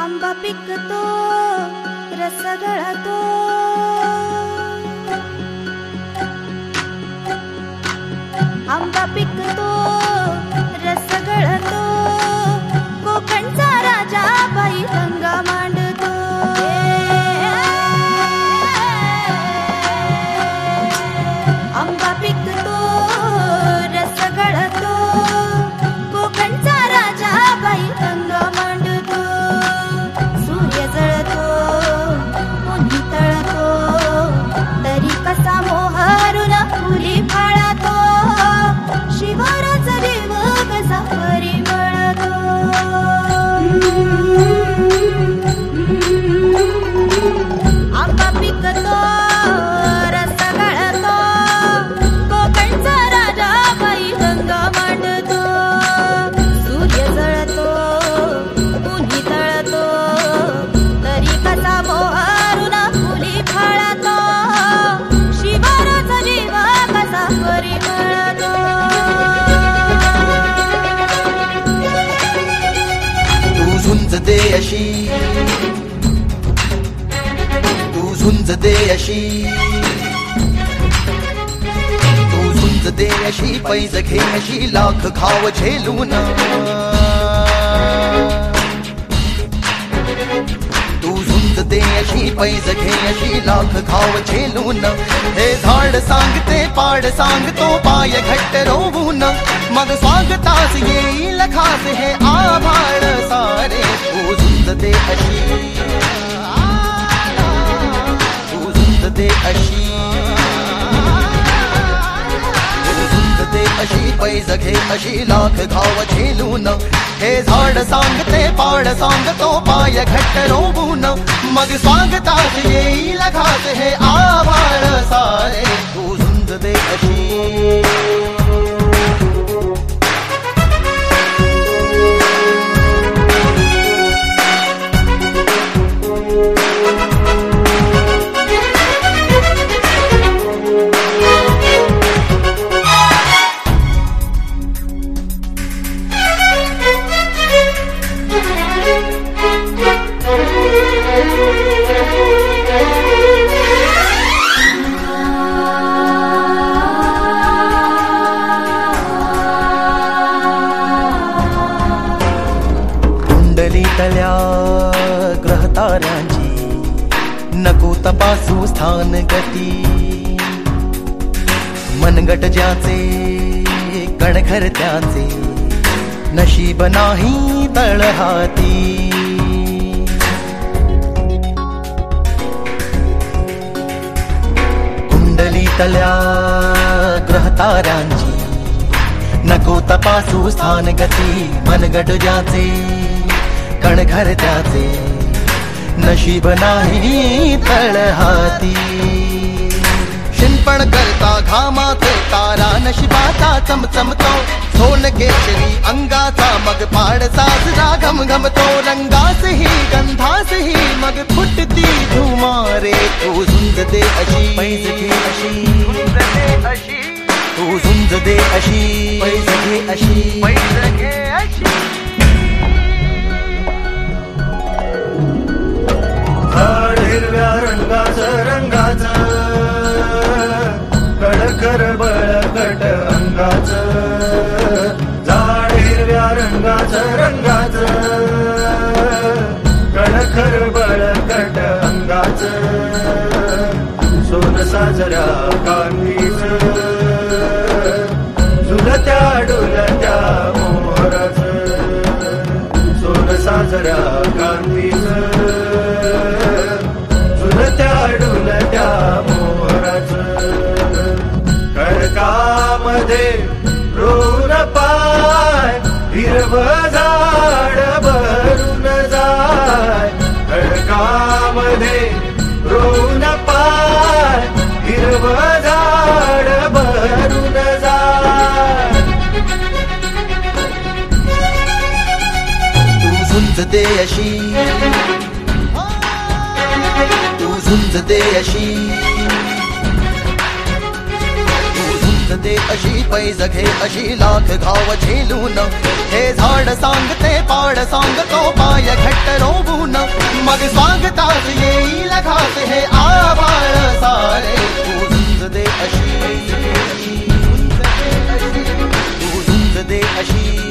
आंबा पिकतो रस गळतो, आंबा पिकतो रस गळतो, कोकणचा राजा बाई गंगा मांडतो. आंबा पिकतो रस गळतो, कोकणचा राजा बाई गंगा मांडतो. सूर्य जळतो मुनी तळतो, तरी कसा मोहरून फुली फाळतो. शिवाराचा देव कसा परिमळतो. आंबा पिकतो रस गळतो, कोकणचा राजा बाई गंगा मांडतो. सूर्य जळतो मुनी तळतो, तरी कसा मोहरून फुली फाळतो. शिवाराचा देव कसा परिमळतो. झुंज दे अशी, तू झुंज दे अशी, तू झुंज दे अशी, पैज घे अशी, लाख खाव झेलून. तू झुंज दे अशी, पैज घे अशी, लाख खाव झेलून. हे झाड सांगते पाड सांगतो, पाय घट्ट रोवून. मग स्वागतास येईल खास हे आभाळ सारे. तू झुंज दे अशी, तू झुंज दे अशी, तू झुंज दे अशी, पैज घे अशी, लाख घाव झेलून. हे झाड सांगते पाड सांगतो, पाय घट्ट रोवून. मग स्वागतास येईल खास हे आभाळ सारे. तू झुंज दे अशी. तल्या ग्रहताऱ्यांची नको तपासू स्थान गती. मनगट ज्याचे कणखर त्याचे, नशीब नाही तळहाती. कुंडली तल्या ग्रहताऱ्यांची नको तपासू स्थान गती. मनगट ज्याचे कणखर त्याचे, नशीब नाही तळहाती. शिंपण करता घामाचे तारा नशिबाचा चमचमतो. सोन केशरी अंगाचा मग पाड साजरा घमघमतो. रंगासही गंधासही मग फुटती धुमारे. तू झुंज दे अशी, पैज घे अशी, तू झुंज दे अशी, पैज घे अशी, पैज घे अशी. हिरव्या रंगाचं रंगाचं, कडकर बळकट अंगाचं. झाड हिरव्या रंगाचं रंगाचं, कडकर बळकट अंगाचं. सोन साजऱ्या कांतीचं, झुलत्या डुलत्या मोहराचं. सोन साजऱ्या कांतीचं, झुलत्या डुलत्या मोहराचं. खडकामध्ये रोन पाय, हिरवं झाड भरून जाय. खडकामध्ये रोन पाय, हिरवं झाड भरून जाय. तू झुंज दे अशी, तू झुंज दे अशी, तू झुंज झुंज दे अशी पैज घे अशी लाख घाव झेलून हे झाड सांगते पाड सांगतो पाय घट्ट रोवून मग स्वागतास येईल घास हे आभाळ सारे तू झुंज दे अशी तू झुंज दे अशी